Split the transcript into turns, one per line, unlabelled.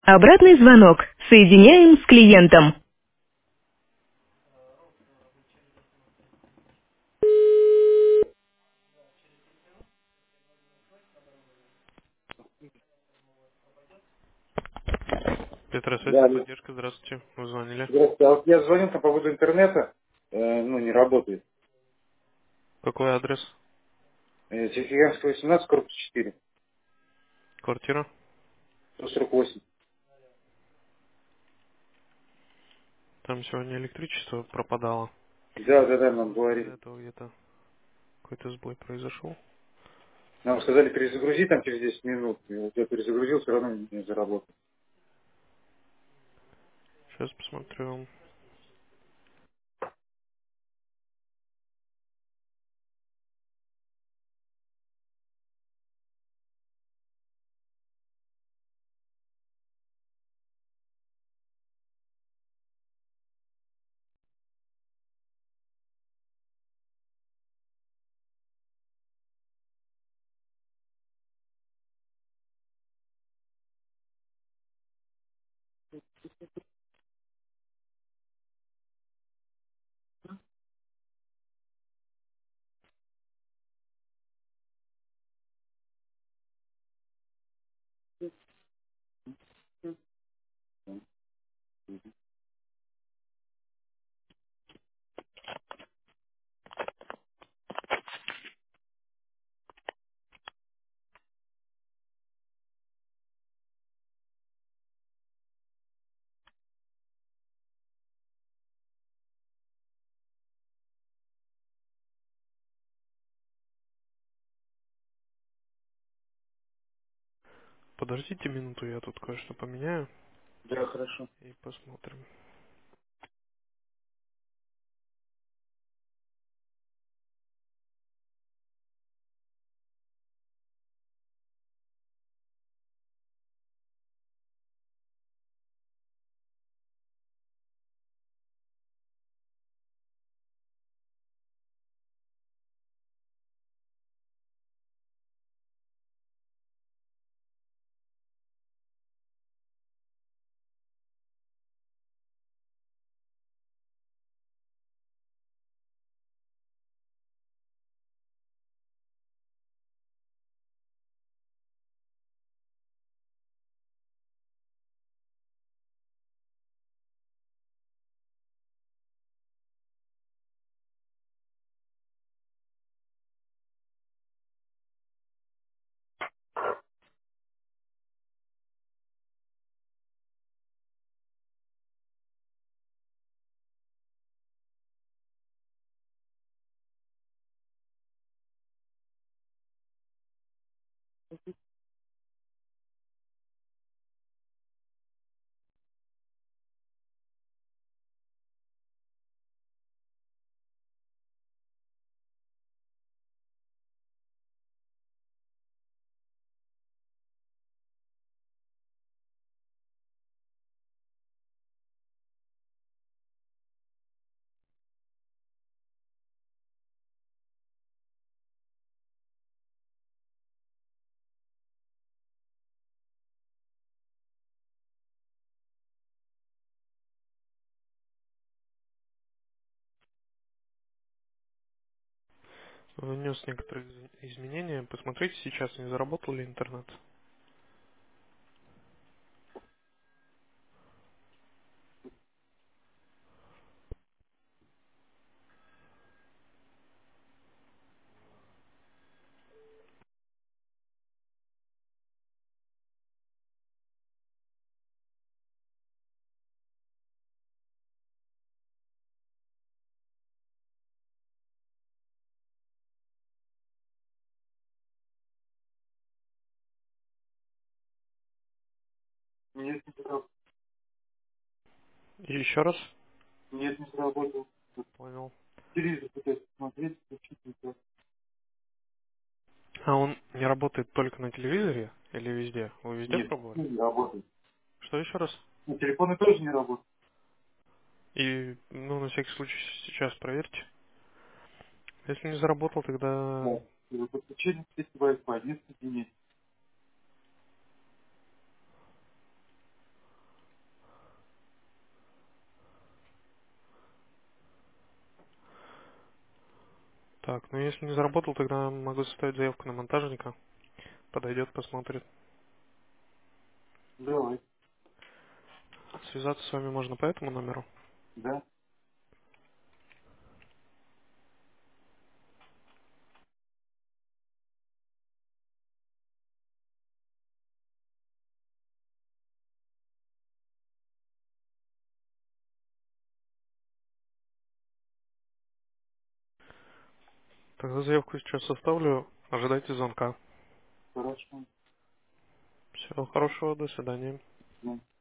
Обратный звонок. Соединяем с клиентом. Петросвязь
Да, алло.
поддержка, здравствуйте, вы звонили.
Здравствуйте. А вот я звонил там по поводу интернета, не работает.
Какой адрес?
Тихоокеанская 18, корпус 4,
Квартира?
148.
Там сегодня электричество пропадало.
Да, нам
Вот из-за
говорили.
этого где-то какой-то сбой произошел.
Нам сказали перезагрузить там через 10 минут. И вот я перезагрузил, все равно не заработал.
Сейчас посмотрю. Подождите минуту, я тут кое-что поменяю
Да, хорошо.
и посмотрим. Внес некоторые изменения. Посмотрите сейчас, не заработал ли интернет.
Нет, не заработал.
И еще раз.
Нет, не заработал.
Понял.
Телевизор пытаюсь смотреть, включить не то.
А он не работает только на телевизоре или везде? Вы везде
Нет,
пробовали?
не работает.
Что еще раз?
Ну, телефоны тоже не работают.
И, ну, на всякий случай сейчас проверьте. Если не заработал, тогда
Да. И вот подключение к сети Wi-Fi несколько дней.
Так, ну если не заработал, тогда могу составить заявку на монтажника. Подойдет, посмотрит.
Давай.
Связаться с вами можно по этому номеру.
Да.
Тогда заявку сейчас составлю. Ожидайте звонка.
Хорошо.
Всего хорошего, до свидания.
Ну.